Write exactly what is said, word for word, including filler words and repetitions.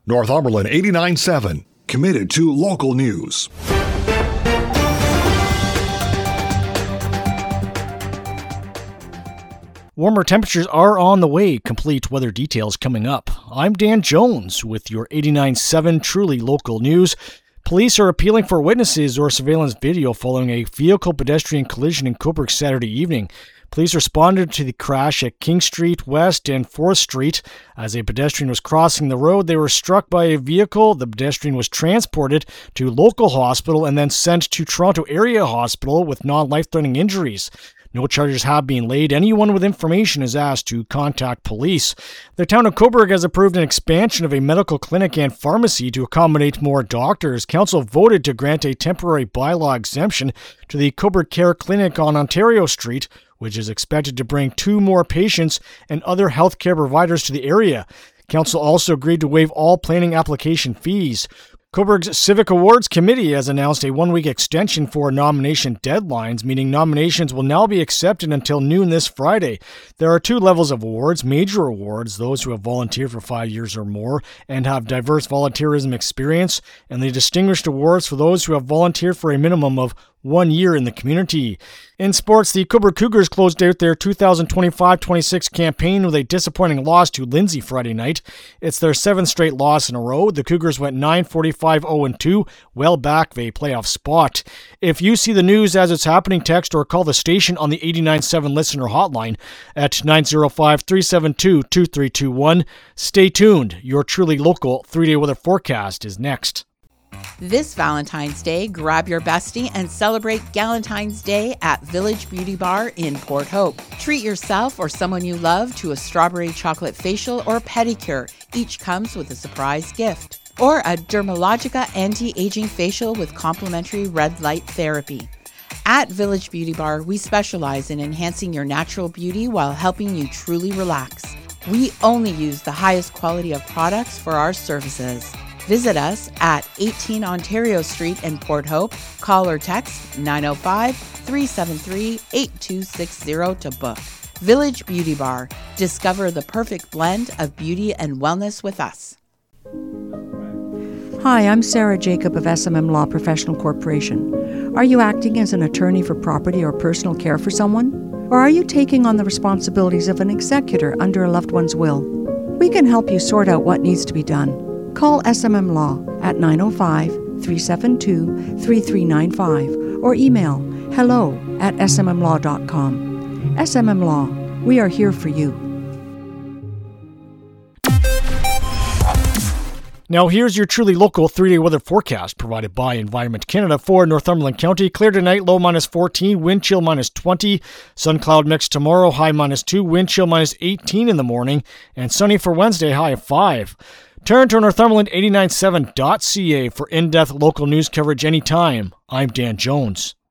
Northumberland eighty-nine point seven, committed to local news. Warmer temperatures are on the way. Complete weather details coming up. I'm Dan Jones with your eighty-nine point seven truly local news. Police are appealing for witnesses or surveillance video following a vehicle-pedestrian collision in Cobourg Saturday evening. Police responded to the crash at King Street West and fourth Street. As a pedestrian was crossing the road, they were struck by a vehicle. The pedestrian was transported to local hospital and then sent to Toronto Area Hospital with non-life-threatening injuries. No charges have been laid. Anyone with information is asked to contact police. The town of Cobourg has approved an expansion of a medical clinic and pharmacy to accommodate more doctors. Council voted to grant a temporary bylaw exemption to the Cobourg Care Clinic on Ontario Street, which is expected to bring two more patients and other healthcare providers to the area. Council also agreed to waive all planning application fees. Cobourg's Civic Awards Committee has announced a one-week extension for nomination deadlines, meaning nominations will now be accepted until noon this Friday. There are two levels of awards: major awards, those who have volunteered for five years or more and have diverse volunteerism experience, and the distinguished awards for those who have volunteered for a minimum of one year in the community. In sports, the Cobourg Cougars closed out their two thousand twenty-five twenty-six campaign with a disappointing loss to Lindsay Friday night. It's their seventh straight loss in a row. The Cougars went nine forty-five oh two, well back of a playoff spot. If you see the news as it's happening, text or call the station on the eighty-nine point seven listener hotline at nine oh five, three seven two, two three two one. Stay tuned. Your truly local three-day weather forecast is next. This Valentine's Day, grab your bestie and celebrate Galentine's Day at Village Beauty Bar in Port Hope. Treat yourself or someone you love to a strawberry chocolate facial or pedicure. Each comes with a surprise gift. Or a Dermalogica anti-aging facial with complimentary red light therapy. At Village Beauty Bar, we specialize in enhancing your natural beauty while helping you truly relax. We only use the highest quality of products for our services. Visit us at eighteen Ontario Street in Port Hope. Call or text nine oh five, three seven three, eight two six zero to book. Village Beauty Bar. Discover the perfect blend of beauty and wellness with us. Hi, I'm Sarah Jacob of S M M Law Professional Corporation. Are you acting as an attorney for property or personal care for someone? Or are you taking on the responsibilities of an executor under a loved one's will? We can help you sort out what needs to be done. Call S M M Law at nine oh five, three seven two, three three nine five or email hello at s m m law dot com. S M M Law, we are here for you. Now here's your truly local three-day weather forecast provided by Environment Canada for Northumberland County. Clear tonight, low minus fourteen, wind chill minus twenty. Sun cloud mix tomorrow, high minus two, wind chill minus eighteen in the morning. And sunny for Wednesday, high of five. Turn to Northumberland eighty-nine point seven dot c a for in-depth local news coverage anytime. I'm Dan Jones.